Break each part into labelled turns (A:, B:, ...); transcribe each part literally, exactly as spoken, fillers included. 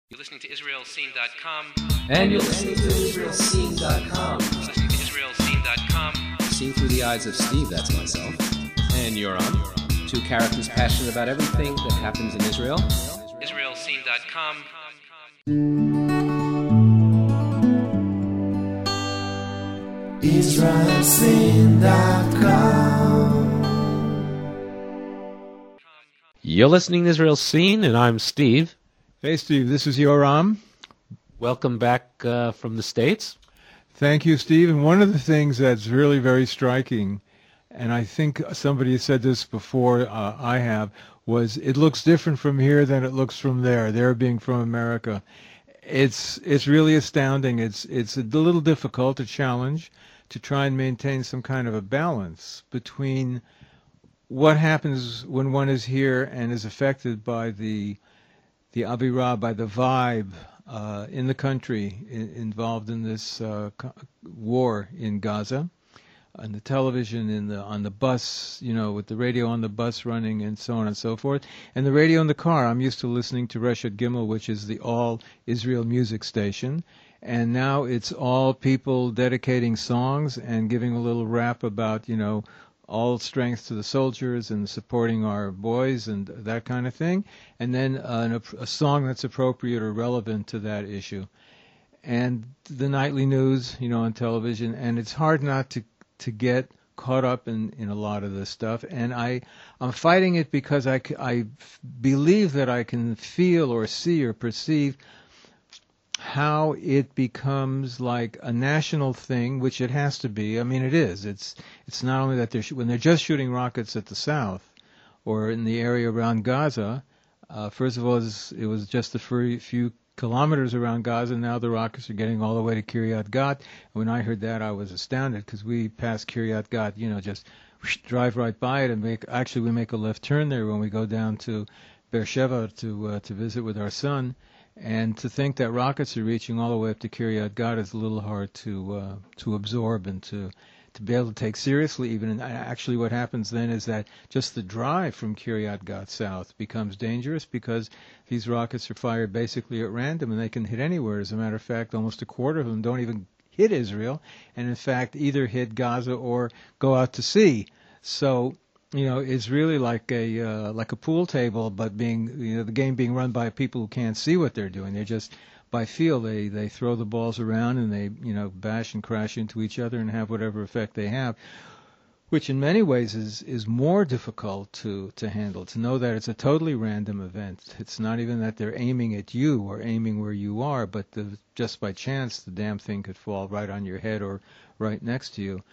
A: You're listening to Israel Scene dot com.
B: And you're listening to Israel Scene dot com.
A: You're listening to Israel Scene dot com.
B: Seen through the eyes of Steve, that's myself. And Yoram. Two characters passionate about everything that happens in Israel.
A: Israel Scene dot com.
C: Israel Scene dot com.
D: You're listening to Israel Scene, and I'm Steve.
E: Hey, Steve, this is Yoram.
D: Welcome back uh, from the States.
E: Thank you, Steve. And one of the things that's really very striking, and I think somebody has said this before, uh, I have, was it looks different from here than it looks from there, there being from America. It's it's really astounding. It's, it's a little difficult, a challenge, to try and maintain some kind of a balance between what happens when one is here and is affected by the the Avirah, by the vibe uh, in the country in, involved in this uh, co- war in Gaza, on the television, in the on the bus, you know, with the radio on the bus running, and so on and so forth, and the radio in the car. I'm used to listening to Reshet Gimel, which is the all Israel music station, and now it's all people dedicating songs and giving a little rap about, you know, all strength to the soldiers and supporting our boys and that kind of thing, and then uh, a song that's appropriate or relevant to that issue. And the nightly news, you know, on television, and it's hard not to, to get caught up in, in a lot of this stuff. And I, I'm fighting it because I, I believe that I can feel or see or perceive how it becomes like a national thing, which it has to be. I mean, it is. It's it's not only that they're sh- when they're just shooting rockets at the south or in the area around Gaza. Uh, first of all, it was, it was just a few, few kilometers around Gaza. Now the rockets are getting all the way to Kiryat Gat. When I heard that, I was astounded because we pass Kiryat Gat, you know, just whoosh, drive right by it and make. Actually, we make a left turn there when we go down to Beersheba to uh, to visit with our son. And to think that rockets are reaching all the way up to Kiryat Gat is a little hard to uh, to absorb and to to be able to take seriously even. And actually what happens then is that just the drive from Kiryat Gat south becomes dangerous because these rockets are fired basically at random and they can hit anywhere. As a matter of fact, almost a quarter of them don't even hit Israel and in fact either hit Gaza or go out to sea. So you know, it's really like a uh, like a pool table, but being you know the game being run by people who can't see what they're doing. They're just by feel. They they throw the balls around and they you know bash and crash into each other and have whatever effect they have, which in many ways is is more difficult to to handle. To know that it's a totally random event. It's not even that they're aiming at you or aiming where you are, but the, just by chance the damn thing could fall right on your head or right next to you.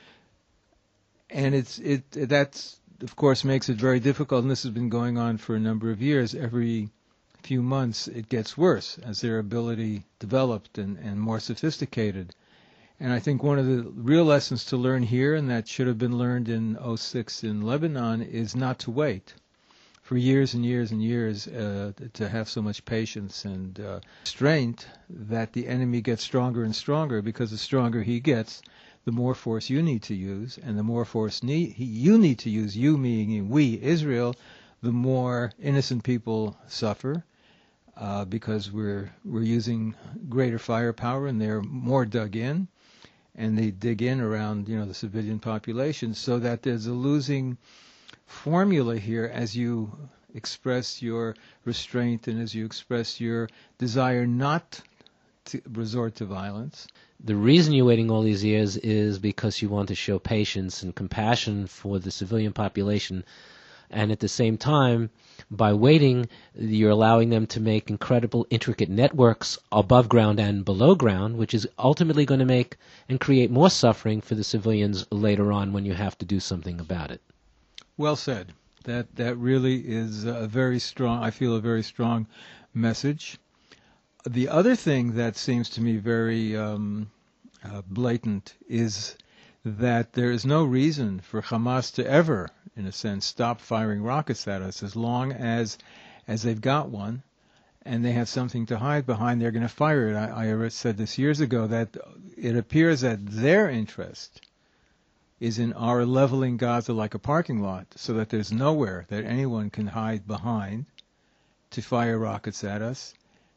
E: And it's it that's. Of course, makes it very difficult, and this has been going on for a number of years. Every few months, it gets worse as their ability developed and, and more sophisticated. And I think one of the real lessons to learn here, and that should have been learned in oh six in Lebanon, is not to wait for years and years and years uh, to have so much patience and uh, strength that the enemy gets stronger and stronger, because the stronger he gets, the more force you need to use, and the more force need, you need to use, you meaning we, Israel, the more innocent people suffer uh, because we're we're using greater firepower and they're more dug in, and they dig in around you know the civilian population, so that there's a losing formula here as you express your restraint and as you express your desire not to resort to violence.
D: The reason you're waiting all these years is because you want to show patience and compassion for the civilian population. And at the same time, by waiting, you're allowing them to make incredible, intricate networks above ground and below ground, which is ultimately going to make and create more suffering for the civilians later on when you have to do something about it.
E: Well said. That that really is a very strong, I feel a very strong message. The other thing that seems to me very um, uh, blatant is that there is no reason for Hamas to ever, in a sense, stop firing rockets at us. As long as as they've got one and they have something to hide behind, they're going to fire it. I, I said this years ago, that it appears that their interest is in our leveling Gaza like a parking lot, so that there's nowhere that anyone can hide behind to fire rockets at us.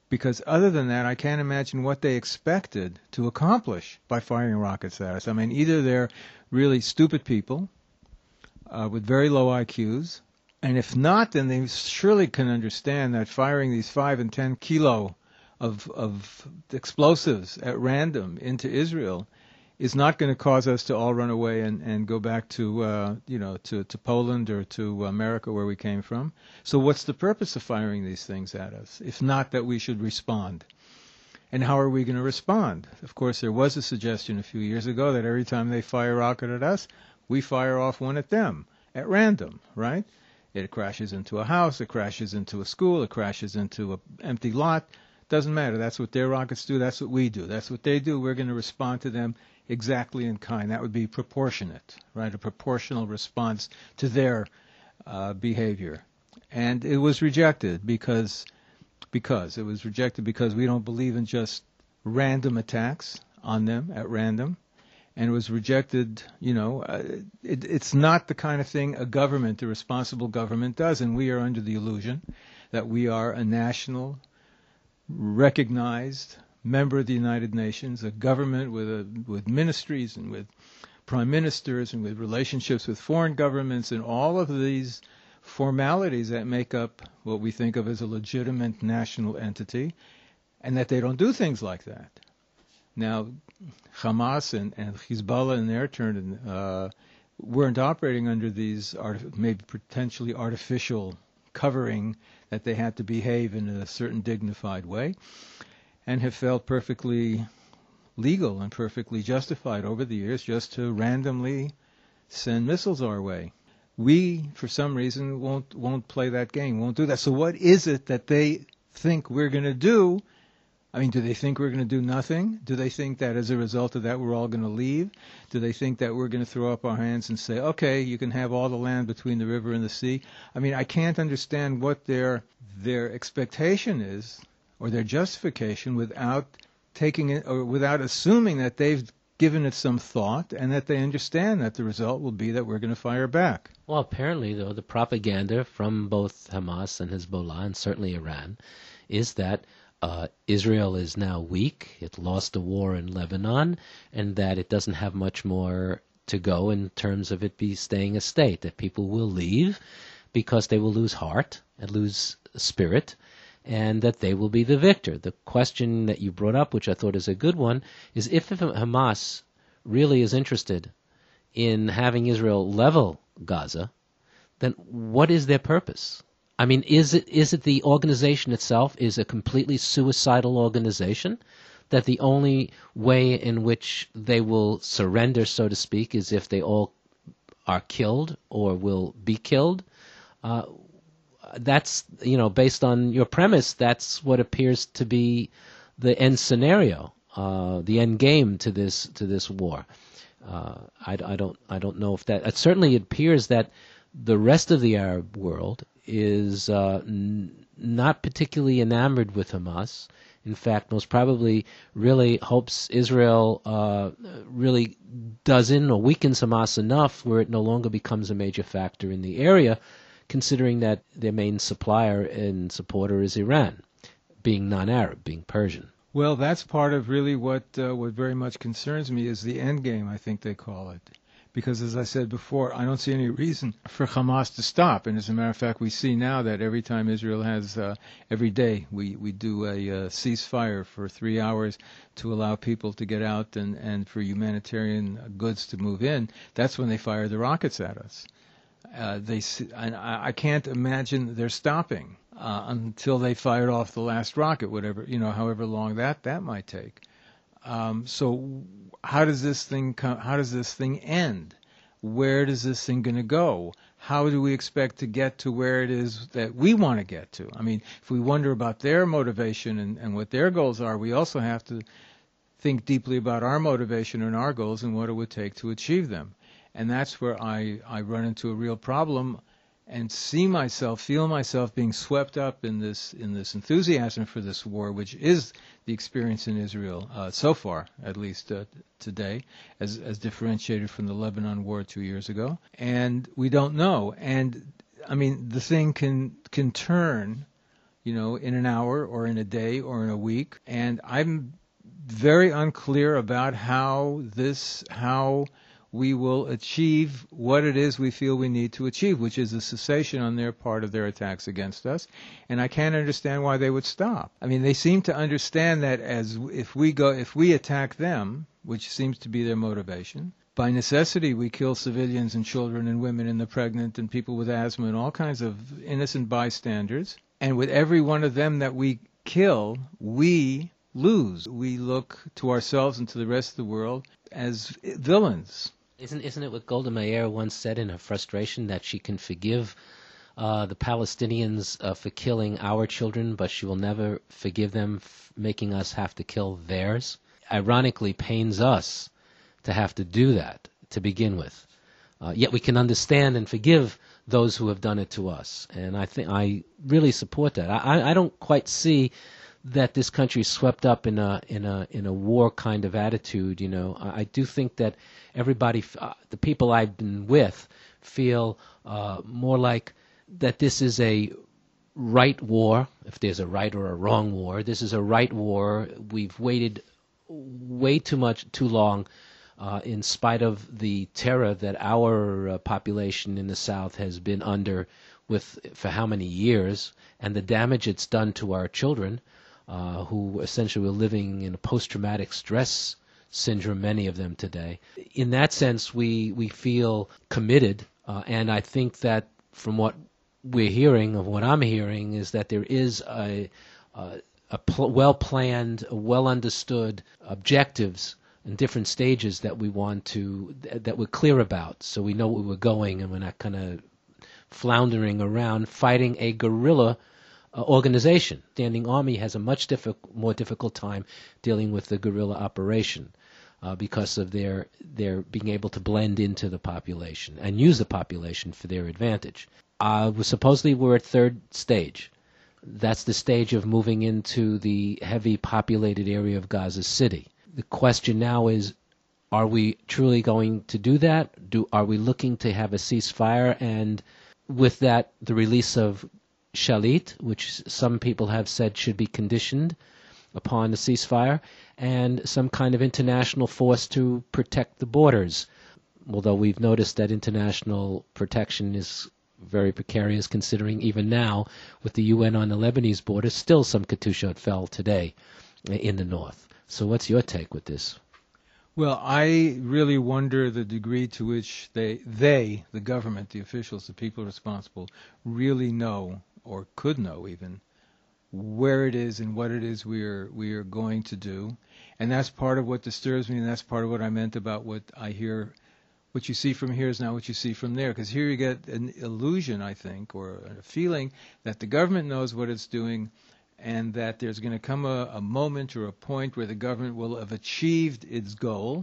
E: Because other than that, I can't imagine what they expected to accomplish by firing rockets at us. I mean, either they're really stupid people uh, with very low I Qs, and if not, then they surely can understand that firing these five and ten kilo of, of explosives at random into Israel is not going to cause us to all run away and, and go back to, uh, you know, to, to Poland or to America where we came from. So what's the purpose of firing these things at us, if not that we should respond? And how are we going to respond? Of course, there was a suggestion a few years ago that every time they fire a rocket at us, we fire off one at them, at random, right? It crashes into a house, it crashes into a school, it crashes into an empty lot. Doesn't matter. That's what their rockets do. That's what we do. That's what they do. We're going to respond to them exactly in kind. That would be proportionate, right? A proportional response to their uh, behavior. And it was rejected because because it was rejected because we don't believe in just random attacks on them at random. And it was rejected, you know, uh, it, it's not the kind of thing a government, a responsible government, does. And we are under the illusion that we are a national, recognized member of the United Nations, a government with a, with ministries and with prime ministers and with relationships with foreign governments and all of these formalities that make up what we think of as a legitimate national entity, and that they don't do things like that. Now, Hamas and, and Hezbollah in their turn uh, weren't operating under these art- maybe potentially artificial covering that they had to behave in a certain dignified way, and have felt perfectly legal and perfectly justified over the years just to randomly send missiles our way. We, for some reason, won't won't play that game, won't do that. So what is it that they think we're going to do? I mean, do they think we're going to do nothing? Do they think that as a result of that we're all going to leave? Do they think that we're going to throw up our hands and say, okay, you can have all the land between the river and the sea? I mean, I can't understand what their their expectation is or their justification without taking it or without assuming that they've given it some thought and that they understand that the result will be that we're going to fire back.
D: Well, apparently, though, the propaganda from both Hamas and Hezbollah, and certainly Iran, is that uh, Israel is now weak, it lost the war in Lebanon, and that it doesn't have much more to go in terms of it be staying a state, that people will leave because they will lose heart and lose spirit, and that they will be the victor. The question that you brought up, which I thought is a good one, is if Hamas really is interested in having Israel level Gaza, then what is their purpose? I mean, is it is it the organization itself is a completely suicidal organization, that the only way in which they will surrender, so to speak, is if they all are killed or will be killed? Uh, that's, you know, based on your premise, that's what appears to be the end scenario, uh, the end game to this to this war. Uh, I, I don't I don't know if that. It certainly appears that the rest of the Arab world is uh, n- not particularly enamored with Hamas. In fact, most probably really hopes Israel uh, really does in or weakens Hamas enough where it no longer becomes a major factor in the area, considering that their main supplier and supporter is Iran, being non-Arab, being Persian.
E: Well, that's part of really what uh, what very much concerns me is the end game, I think they call it. Because, as I said before, I don't see any reason for Hamas to stop. And as a matter of fact, we see now that every time Israel has, uh, every day, we, we do a uh, ceasefire for three hours to allow people to get out and, and for humanitarian goods to move in, that's when they fire the rockets at us. Uh, they, and I, I can't imagine they're stopping uh, until they fired off the last rocket, whatever, you know, however long that, that might take. Um, so how does this thing come, how does this thing end? Where does this thing going to go? How do we expect to get to where it is that we want to get to? I mean, if we wonder about their motivation and, and what their goals are, we also have to think deeply about our motivation and our goals and what it would take to achieve them. And that's where I, I run into a real problem and see myself, feel myself being swept up in this in this enthusiasm for this war, which is the experience in Israel uh, so far, at least uh, today, as as differentiated from the Lebanon war two years ago. And we don't know. And I mean, the thing can can turn you know, in an hour or in a day or in a week. And I'm very unclear about how this, how we will achieve what it is we feel we need to achieve, which is a cessation on their part of their attacks against us. And I can't understand why they would stop. I mean, they seem to understand that as if we go, if we attack them, which seems to be their motivation, by necessity we kill civilians and children and women and the pregnant and people with asthma and all kinds of innocent bystanders. And with every one of them that we kill, we lose. We look to ourselves and to the rest of the world as villains.
D: Isn't isn't it what Golda Meir once said in her frustration, that she can forgive uh, the Palestinians uh, for killing our children, but she will never forgive them f- making us have to kill theirs? Ironically, pains us to have to do that to begin with. Uh, yet we can understand and forgive those who have done it to us, and I think I really support that. I, I don't quite see that this country is swept up in a in a in a war kind of attitude. You know, I, I do think that everybody, uh, the people I've been with, feel uh, more like that this is a right war. If there's a right or a wrong war, this is a right war. We've waited way too much, too long, uh, in spite of the terror that our uh, population in the South has been under with for how many years, and the damage it's done to our children. Uh, who essentially were living in a post-traumatic stress syndrome, many of them today. In that sense, we, we feel committed, uh, and I think that from what we're hearing, of what I'm hearing, is that there is a, a, a pl- well-planned, well-understood objectives and different stages that we want to, that we're clear about, so we know where we're going and we're not kind of floundering around fighting a guerrilla Uh, organization. Standing Army has a much diffi- more difficult time dealing with the guerrilla operation uh, because of their their being able to blend into the population and use the population for their advantage. Uh, we're supposedly we're at third stage. That's the stage of moving into the heavy populated area of Gaza City. The question now is, are we truly going to do that? Do are we looking to have a ceasefire, and with that the release of Shalit, which some people have said should be conditioned upon a ceasefire, and some kind of international force to protect the borders, although we've noticed that international protection is very precarious, considering even now, with the U N on the Lebanese border, still some Katyusha fell today in the north. So what's your take with this?
E: Well, I really wonder the degree to which they, they, the government, the officials, the people responsible, really know, or could know even, where it is and what it is we are we are going to do. And that's part of what disturbs me, and that's part of what I meant about what I hear. What you see from here is not what you see from there, because here you get an illusion, I think, or a feeling that the government knows what it's doing, and that there's going to come a, a moment or a point where the government will have achieved its goal,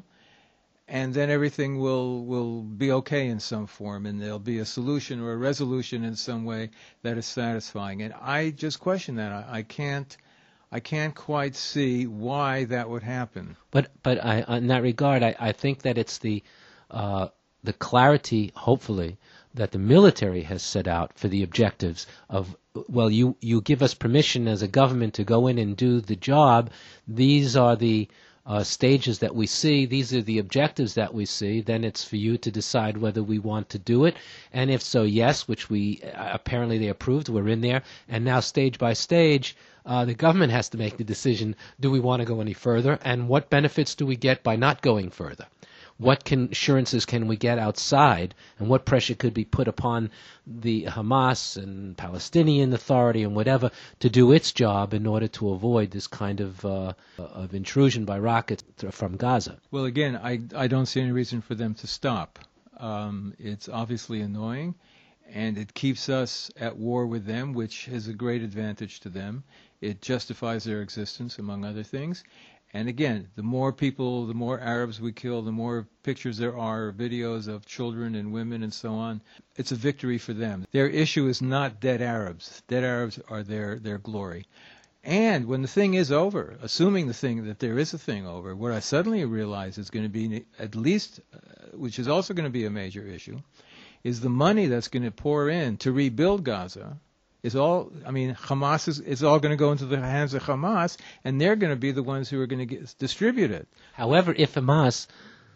E: and then everything will will be okay in some form, and there'll be a solution or a resolution in some way that is satisfying. And I just question that. I, I can't I can't quite see why that would happen.
D: But but I, in that regard, I, I think that it's the uh, the clarity, hopefully, that the military has set out for the objectives of, well, you, you give us permission as a government to go in and do the job. These are the uh, stages that we see. These are the objectives that we see. Then it's for you to decide whether we want to do it. And if so, yes, which we uh, apparently they approved. We're in there. And now stage by stage, uh, the government has to make the decision, do we want to go any further? And what benefits do we get by not going further? What can, assurances can we get outside, and what pressure could be put upon the Hamas and Palestinian Authority and whatever to do its job in order to avoid this kind of uh, of intrusion by rockets from Gaza?
E: Well, again, I, I don't see any reason for them to stop. Um, it's obviously annoying, and it keeps us at war with them, which has a great advantage to them. It justifies their existence, among other things. And again, the more people, the more Arabs we kill, the more pictures there are, videos of children and women and so on, it's a victory for them. Their issue is not dead Arabs. Dead Arabs are their, their glory. And when the thing is over, assuming the thing that there is a thing over, what I suddenly realize is going to be, at least, uh, which is also going to be a major issue, is the money that's going to pour in to rebuild Gaza is all, I mean, Hamas is, is all going to go into the hands of Hamas, and they're going to be the ones who are going to get, distribute it.
D: However, if Hamas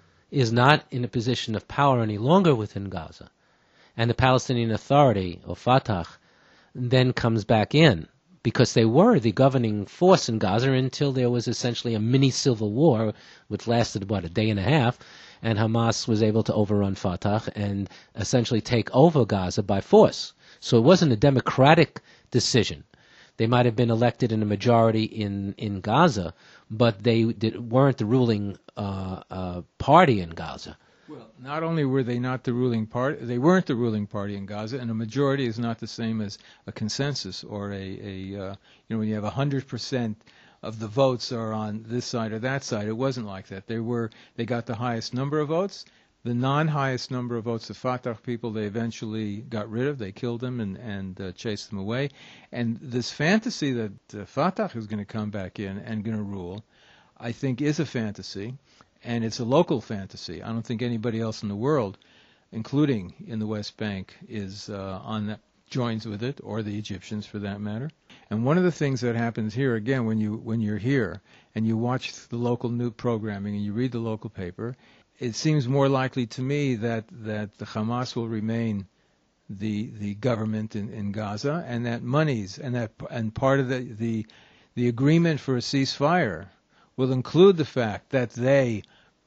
D: is not in a position of power any longer within Gaza, and the Palestinian Authority, or Fatah, then comes back in, because they were the governing force in Gaza until there was essentially a mini civil war, which lasted, what, a day and a half, and Hamas was able to overrun Fatah and essentially take over Gaza by force. So it wasn't a democratic decision. They might have been elected in a majority in, in Gaza, but they did, weren't the ruling uh, uh, party in Gaza.
E: Well, not only were they not the ruling party, they weren't the ruling party in Gaza, and a majority is not the same as a consensus or a, a uh, you know, when you have one hundred percent of the votes are on this side or that side. It wasn't like that. They were, they got the highest number of votes. The non-highest number of votes, the Fatah people, they eventually got rid of. They killed them and, and uh, chased them away. And this fantasy that uh, Fatah is going to come back in and going to rule, I think is a fantasy, and it's a local fantasy. I don't think anybody else in the world, including in the West Bank, is uh, on that, joins with it, or the Egyptians for that matter. And one of the things that happens here, again, when, you, when you're here and you watch the local news programming and you read the local paper, it seems more likely to me that, that the Hamas will remain the the government in, in Gaza, and that monies and that and part of the, the the agreement for a ceasefire will include the fact that they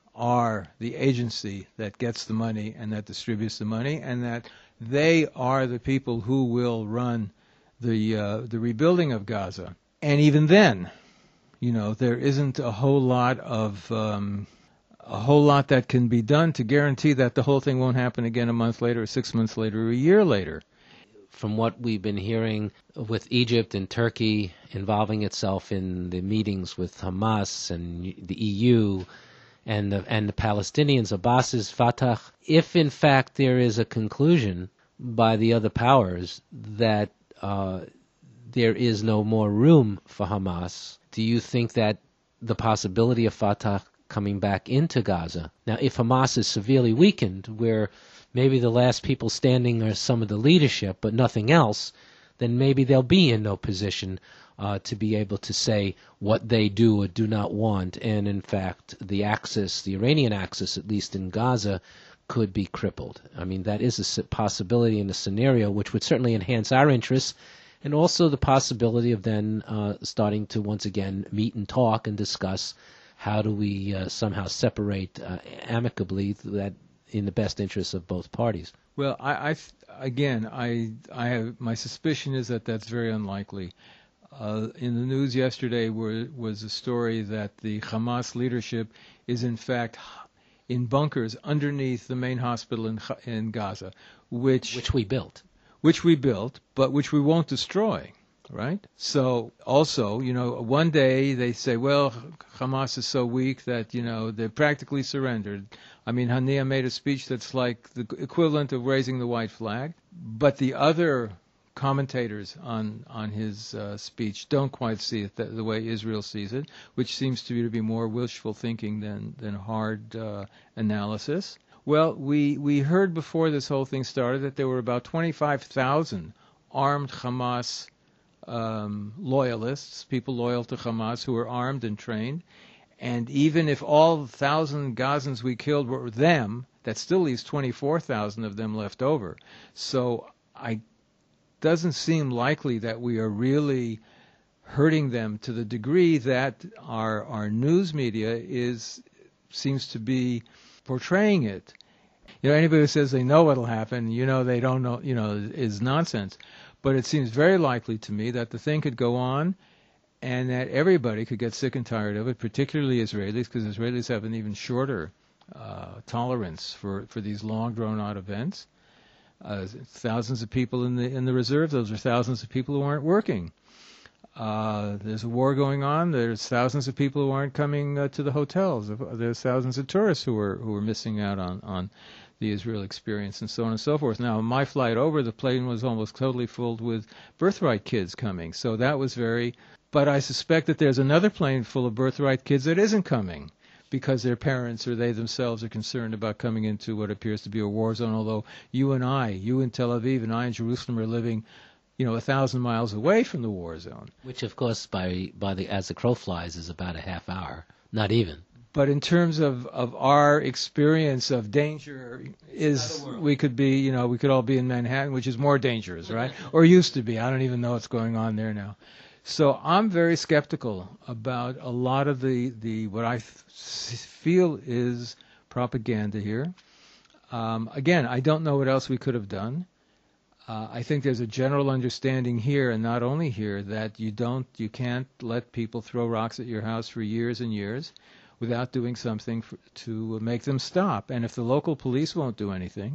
E: are the agency that gets the money and that distributes the money, and that they are the people who will run the uh, the rebuilding of Gaza. And even then, you know, there isn't a whole lot of um, a whole lot that can be done to guarantee that the whole thing won't happen again a month later, or six months later, or a year later.
D: From what we've been hearing with Egypt and Turkey involving itself in the meetings with Hamas and the E U and the, and the Palestinians, Abbas's Fatah, if in fact there is a conclusion by the other powers that uh, there is no more room for Hamas, do you think that the possibility of Fatah coming back into Gaza? Now, if Hamas is severely weakened, where maybe the last people standing are some of the leadership, but nothing else, then maybe they'll be in no position uh, to be able to say what they do or do not want. And in fact, the axis, the Iranian axis, at least in Gaza, could be crippled. I mean, that is a possibility in a scenario which would certainly enhance our interests, and also the possibility of then uh, starting to once again meet and talk and discuss how do we uh, somehow separate uh, amicably that in the best interests of both parties.
E: Well, I, I again, I, I have my suspicion is that that's very unlikely. Uh, in the news yesterday were, was a story that the Hamas leadership is in fact in bunkers underneath the main hospital in in Gaza, which
D: which we built,
E: which we built, but which we won't destroy. Right? So also, you know, one day they say, well, Hamas is so weak that, you know, they're practically surrendered. I mean, Hania made a speech that's like the equivalent of raising the white flag. But the other commentators on, on his uh, speech don't quite see it the, the way Israel sees it, which seems to be to be more wishful thinking than, than hard uh, analysis. Well, we, we heard before this whole thing started that there were about twenty-five thousand armed Hamas Um, loyalists, people loyal to Hamas who were armed and trained. And even if all the thousand Gazans we killed were them, that still leaves twenty-four thousand of them left over. So it doesn't seem likely that we are really hurting them to the degree that our our news media is seems to be portraying it. You know, anybody who says they know what'll happen, you know, they don't know, you know, is nonsense. But it seems very likely to me that the thing could go on and that everybody could get sick and tired of it, particularly Israelis, because Israelis have an even shorter uh, tolerance for, for these long, drawn-out events. Uh, thousands of people in the in the reserve, those are thousands of people who aren't working. Uh, there's a war going on. There's thousands of people who aren't coming uh, to the hotels. There's thousands of tourists who are who are missing out on, on the Israel experience, and so on and so forth. Now, on my flight over, the plane was almost totally filled with birthright kids coming, so that was very... But I suspect that there's another plane full of birthright kids that isn't coming because their parents or they themselves are concerned about coming into what appears to be a war zone, although you and I, you in Tel Aviv and I in Jerusalem are living you know, a thousand miles away from the war zone.
D: Which, of course, by by the as the crow flies, is about a half hour, not even.
E: But in terms of, of our experience of danger, is we could be, you know, we could all be in Manhattan, which is more dangerous, right? Or used to be. I don't even know what's going on there now. So I'm very skeptical about a lot of the, the what I th- feel is propaganda here. Um, again, I don't know what else we could have done. Uh, I think there's a general understanding here, and not only here, that you don't, you can't let people throw rocks at your house for years and years without doing something for, to make them stop. And if the local police won't do anything,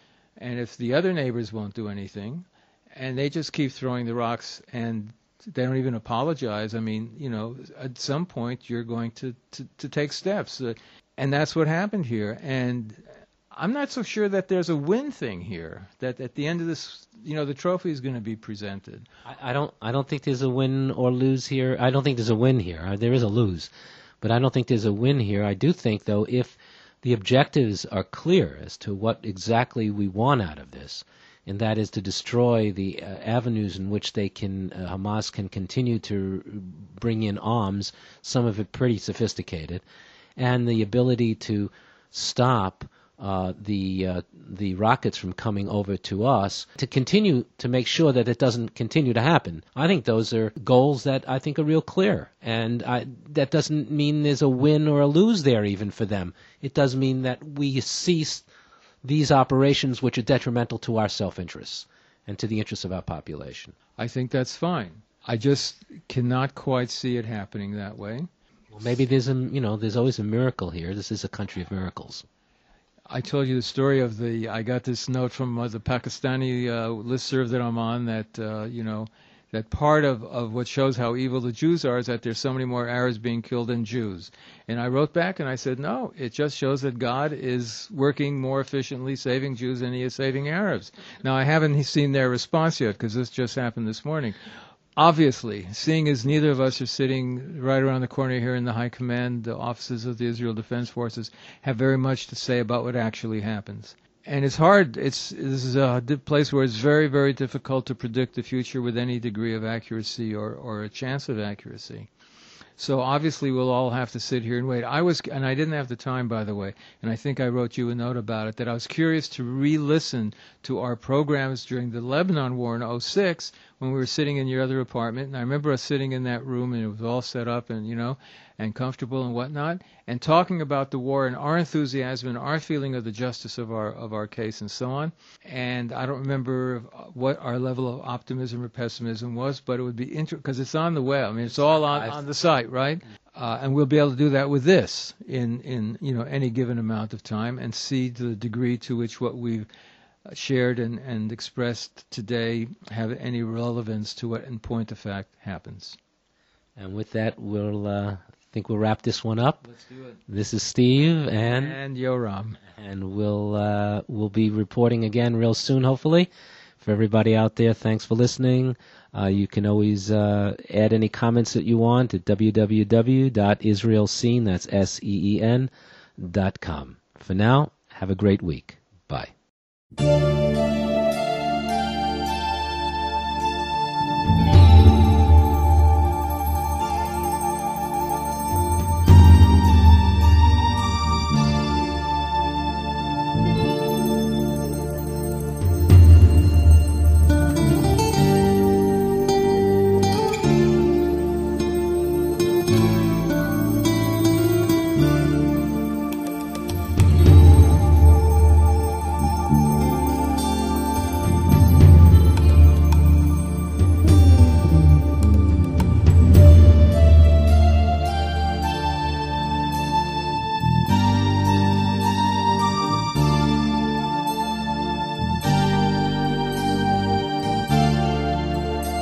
E: and if the other neighbors won't do anything, and they just keep throwing the rocks and they don't even apologize, I mean, you know, at some point you're going to, to, to take steps. Uh, and that's what happened here. And I'm not so sure that there's a win thing here, that at the end of this, you know, the trophy is going to be presented.
D: I, I don't I don't think there's a win or lose here. I don't think there's a win here. Uh, There is a lose. But I don't think there's a win here. I do think, though, if the objectives are clear as to what exactly we want out of this, and that is to destroy the uh, avenues in which they can, uh, Hamas can continue to bring in arms, some of it pretty sophisticated, and the ability to stop uh, the uh, the rockets from coming over to us, to continue to make sure that it doesn't continue to happen. I think those are goals that I think are real clear, and I, that doesn't mean there's a win or a lose there even for them. It does mean that we cease these operations which are detrimental to our self-interests and to the interests of our population.
E: I think that's fine. I just cannot quite see it happening that way.
D: Well, maybe there's a, you know, there's always a miracle here. This is a country of miracles.
E: I told you the story of the, I got this note from uh, the Pakistani uh, listserv that I'm on that, uh, you know, that part of, of what shows how evil the Jews are is that there's so many more Arabs being killed than Jews. And I wrote back and I said, no, it just shows that God is working more efficiently saving Jews than he is saving Arabs. Now, I haven't seen their response yet because this just happened this morning. Obviously, seeing as neither of us are sitting right around the corner here in the High Command, the offices of the Israel Defense Forces have very much to say about what actually happens. And it's hard. It's this is a place where it's very, very difficult to predict the future with any degree of accuracy or, or a chance of accuracy. So obviously we'll all have to sit here and wait. I was, and I didn't have the time, by the way, and I think I wrote you a note about it, that I was curious to re-listen to our programs during the Lebanon War in oh six when we were sitting in your other apartment. And I remember us sitting in that room and it was all set up and, you know, and comfortable and whatnot, and talking about the war and our enthusiasm and our feeling of the justice of our of our case and so on. And I don't remember what our level of optimism or pessimism was, but it would be interesting because it's on the web. I mean, it's all on, on the site, right? Uh, and we'll be able to do that with this in, in you know any given amount of time and see to the degree to which what we've shared and, and expressed today have any relevance to what in point of fact happens.
D: And with that, we'll uh, think we'll wrap this one up.
E: Let's do it.
D: This is Steve and
E: And Yoram.
D: and we'll uh, we'll be reporting again real soon, hopefully. For everybody out there, thanks for listening. Uh, you can always uh, add any comments that you want at w w w dot israel scene, that's S E E N, dot com. For now, have a great week. Bye.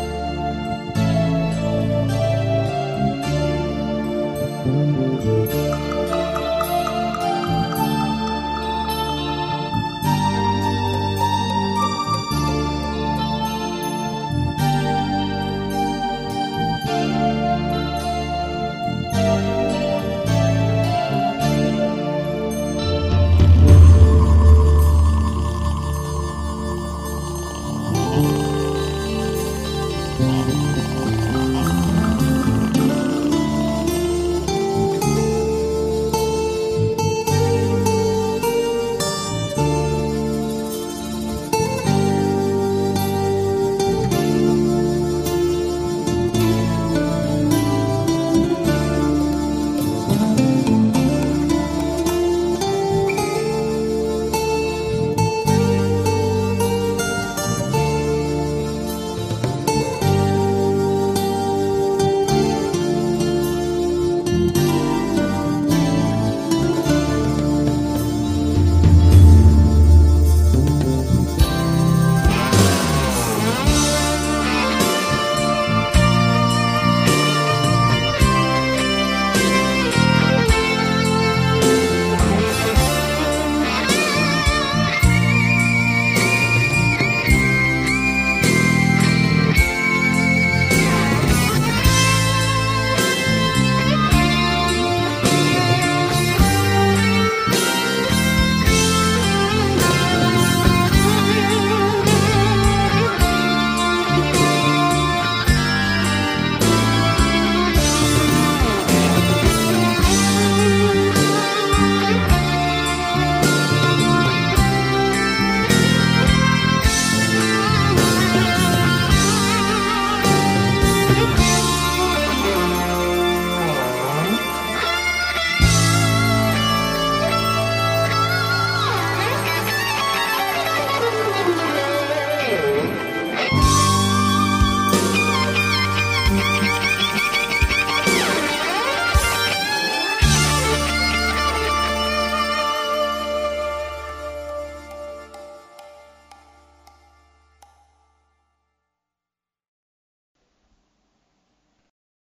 C: Thank you.